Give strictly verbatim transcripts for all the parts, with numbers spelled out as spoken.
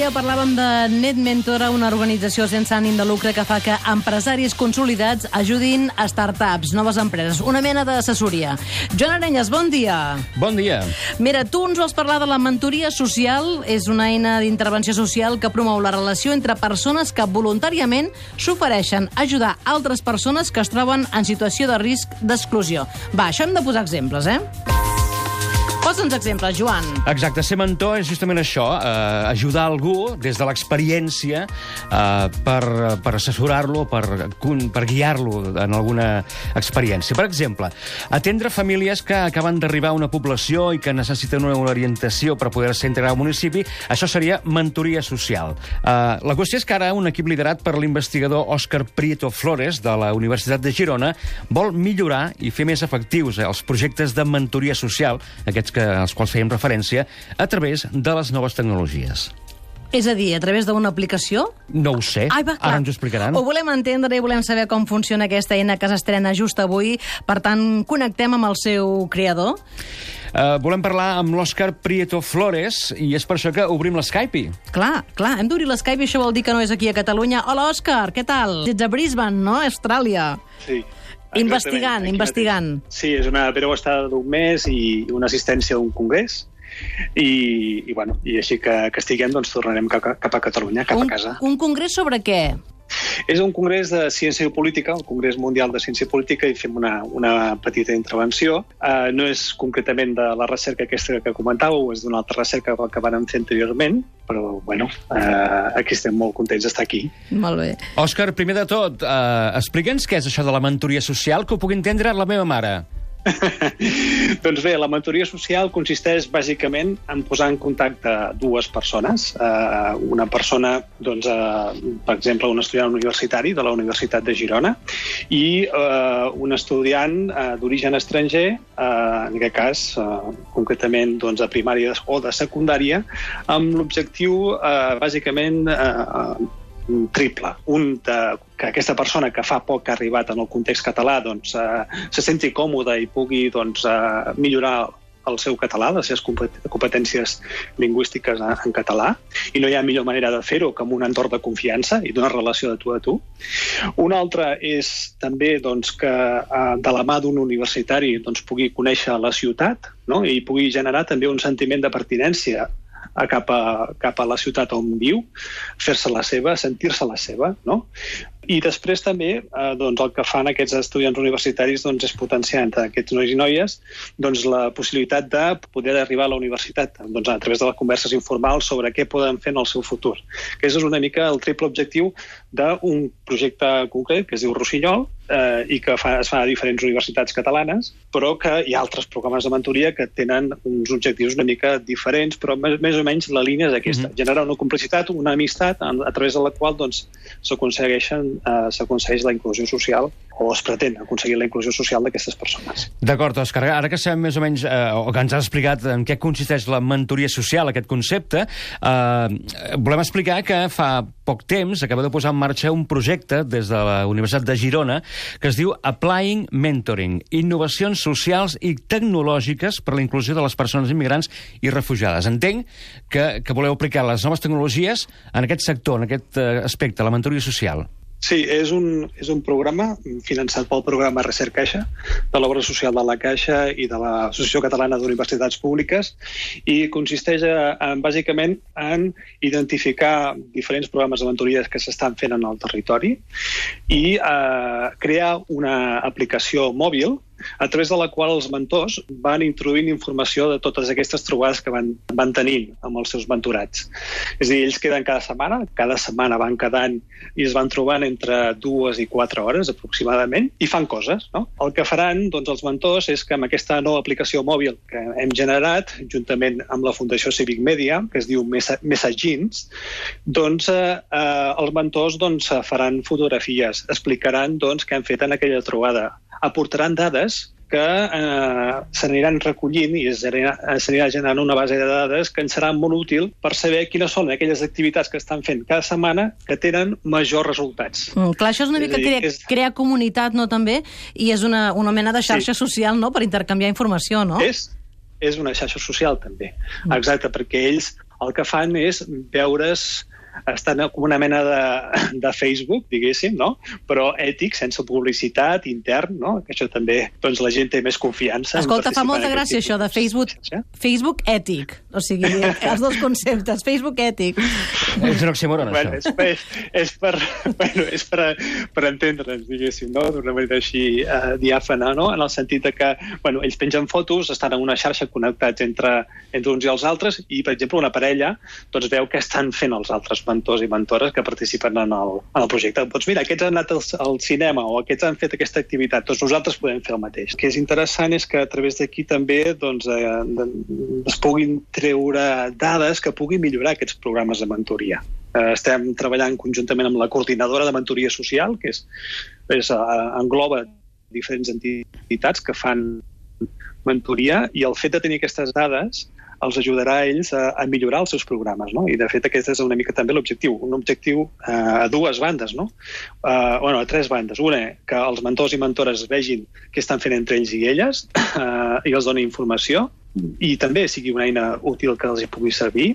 dia parlàvem de NetMentor, una organització sense ànim de lucre que fa que empresaris consolidats ajudin a startups, noves empreses, una mena d'assessoria. Joan Arenyes, bon dia. Bon dia. Mira, tu ens vols parlar de la mentoria social. És una eina d'intervenció social que promou la relació entre persones que voluntàriament s'ofereixen a ajudar altres persones que es troben en situació de risc d'exclusió. Va, això hem de posar exemples, eh? Posa'ns exemples, Joan. Exacte, ser mentor és justament això, eh, ajudar algú des de l'experiència eh, per, per assessorar-lo, per, per guiar-lo en alguna experiència. Per exemple, atendre famílies que acaben d'arribar a una població i que necessiten una orientació per poder-se integrar al municipi, això seria mentoria social. Eh, la qüestió és que ara un equip liderat per l'investigador Òscar Prieto Flores de la Universitat de Girona vol millorar i fer més efectius els projectes de mentoria social, aquests que, als quals fèiem referència, a través de les noves tecnologies. És a dir, a través d'una aplicació? No ho sé, Ai, va, ara ens ho explicaran. Ho volem entendre i volem saber com funciona aquesta eina que s'estrena just avui. Per tant, connectem amb el seu creador. Uh, volem parlar amb l'Òscar Prieto Flores i és per això que obrim l'Skype. Clar, clar, hem d'obrir l'Skype i això vol dir que no és aquí a Catalunya. Hola, Òscar, què tal? Ets a Brisbane, no? Austràlia. Sí. Investigant, investigant. Sí, és una breu estada d'un mes i una assistència a un congrés. I, i, bueno, i així que, que estiguem, doncs tornarem cap a, cap a Catalunya, cap un, a casa. Un congrés sobre què? És un congrés de ciència i política, el Congrés Mundial de Ciència i Política, i fem una, una petita intervenció. Uh, no és concretament de la recerca aquesta que comentàveu, és d'una altra recerca que vam fer anteriorment, però, bueno, uh, aquí estem molt contents d'estar aquí. Molt bé. Òscar, primer de tot, uh, explica'ns què és això de la mentoria social, que ho pugui entendre la meva mare. Doncs bé, la mentoria social consisteix bàsicament en posar en contacte dues persones. Uh, una persona, doncs, uh, per exemple, un estudiant universitari de la Universitat de Girona i uh, un estudiant uh, d'origen estranger, uh, en aquest cas, uh, concretament doncs, a primària o de secundària, amb l'objectiu, uh, bàsicament, uh, triple. Un, de, que aquesta persona que fa poc ha arribat en el context català doncs, eh, se senti còmoda i pugui doncs, eh, millorar el seu català, les seves competències lingüístiques en, en català, i no hi ha millor manera de fer-ho que amb un entorn de confiança i d'una relació de tu a tu. Una altra és també doncs, que eh, de la mà d'un universitari doncs, pugui conèixer la ciutat, no? I pugui generar també un sentiment de pertinència a cap, a, cap a la ciutat on viu, fer-se la seva, sentir-se la seva, no? I després també eh, doncs, el que fan aquests estudiants universitaris doncs, és potenciar entre aquests nois i noies doncs, la possibilitat de poder arribar a la universitat doncs, a través de les converses informals sobre què poden fer en el seu futur. Aquest és una mica el triple objectiu d'un projecte concret que es diu Rossinyol eh, i que fa, es fa a diferents universitats catalanes, però que hi ha altres programes de mentoria que tenen uns objectius una mica diferents, però més, més o menys la línia és aquesta, mm-hmm. generar una complicitat, una amistat a, a través de la qual doncs, s'aconsegueixen Uh, s'aconsegueix la inclusió social o es pretén aconseguir la inclusió social d'aquestes persones. D'acord, Òscar, ara que sabem més o menys, eh, o que ens has explicat en què consisteix la mentoria social, aquest concepte, eh, volem explicar que fa poc temps acaba de posar en marxa un projecte des de la Universitat de Girona que es diu Applying Mentoring, innovacions socials i tecnològiques per a la inclusió de les persones immigrants i refugiades. Entenc que, que voleu aplicar les noves tecnologies en aquest sector, en aquest eh, aspecte, la mentoria social. Sí, és un, és un programa finançat pel programa Recercaixa, de l'obra social de la Caixa i de l'Associació Catalana d'Universitats Públiques, i consisteix en, bàsicament en identificar diferents programes de mentoria que s'estan fent en el territori i eh, crear una aplicació mòbil a través de la qual els mentors van introduint informació de totes aquestes trobades que van, van tenint amb els seus mentorats. És a dir, ells queden cada setmana, cada setmana van quedant i es van trobant entre dues i quatre hores aproximadament i fan coses, no? El que faran doncs, els mentors és que amb aquesta nova aplicació mòbil que hem generat, juntament amb la Fundació Civic Media, que es diu Messagins, doncs eh, eh, els mentors doncs, faran fotografies, explicaran doncs, què han fet en aquella trobada, aportaran dades que eh, s'aniran recollint i s'anirà generant una base de dades que ens serà molt útil per saber quines són aquelles activitats que estan fent cada setmana que tenen majors resultats. Mm, clar, això és una mica crear, és... crear comunitat, no, també? I és una, una mena de xarxa sí. social, no?, per intercanviar informació, no? És, és una xarxa social, també. Mm. Exacte, perquè ells el que fan és veure's estan com una mena de, de Facebook, diguéssim, no? Però ètic, sense publicitat, intern, no? Que això també, doncs, la gent té més confiança. Escolta, fa molta gràcia això de Facebook, Facebook ètic. O sigui, els dos conceptes, Facebook ètic. És un oxímoron, bueno, això. És, és, per, bueno, és per, per entendre'ns, diguéssim, no? D'una manera així uh, diàfana, no? En el sentit de que, bueno, ells pengen fotos, estan en una xarxa connectats entre, entre uns i els altres, i, per exemple, una parella doncs, veu què estan fent els altres mentors i mentores que participen en el, en el projecte. Doncs mira, aquests han anat al, al cinema o aquests han fet aquesta activitat, doncs nosaltres podem fer el mateix. El que és interessant és que a través d'aquí també doncs, eh, es puguin treure dades que puguin millorar aquests programes de mentoria. Eh, estem treballant conjuntament amb la coordinadora de mentoria social, que és, és, eh, engloba diferents entitats que fan mentoria, i el fet de tenir aquestes dades els ajudarà a ells a, a millorar els seus programes, no? I de fet aquest és una mica també l'objectiu, un objectiu eh, a dues bandes, no? Eh, bueno, a tres bandes. Una, que els mentors i mentores vegin què estan fent entre ells i elles eh, i els doni informació, i també sigui una eina útil que els hi pugui servir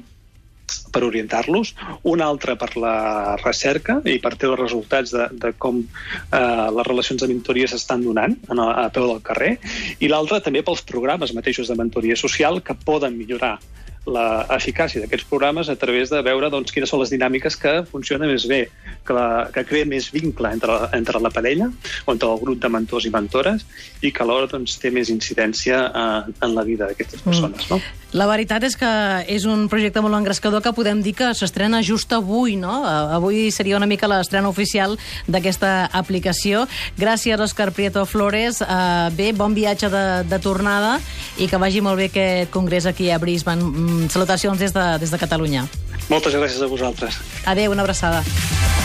per orientar-los, una altra per la recerca i per treure resultats de, de com eh, les relacions de mentoria s'estan donant a, a peu del carrer, i l'altra també pels programes mateixos de mentoria social que poden millorar l'eficàcia d'aquests programes a través de veure doncs, quines són les dinàmiques que funcionen més bé, que, la, que crea més vincle entre la, entre la parella o entre el grup de mentors i mentores, i que alhora doncs, té més incidència eh, en la vida d'aquestes persones. No? La veritat és que és un projecte molt engrescador que podem dir que s'estrena just avui, no? Avui seria una mica l'estrena oficial d'aquesta aplicació. Gràcies, Òscar Prieto Flores. Uh, bé, bon viatge de, de tornada i que vagi molt bé aquest congrés aquí a Brisbane. Salutacions des de, des de Catalunya. Moltes gràcies a vosaltres. Adéu, una abraçada.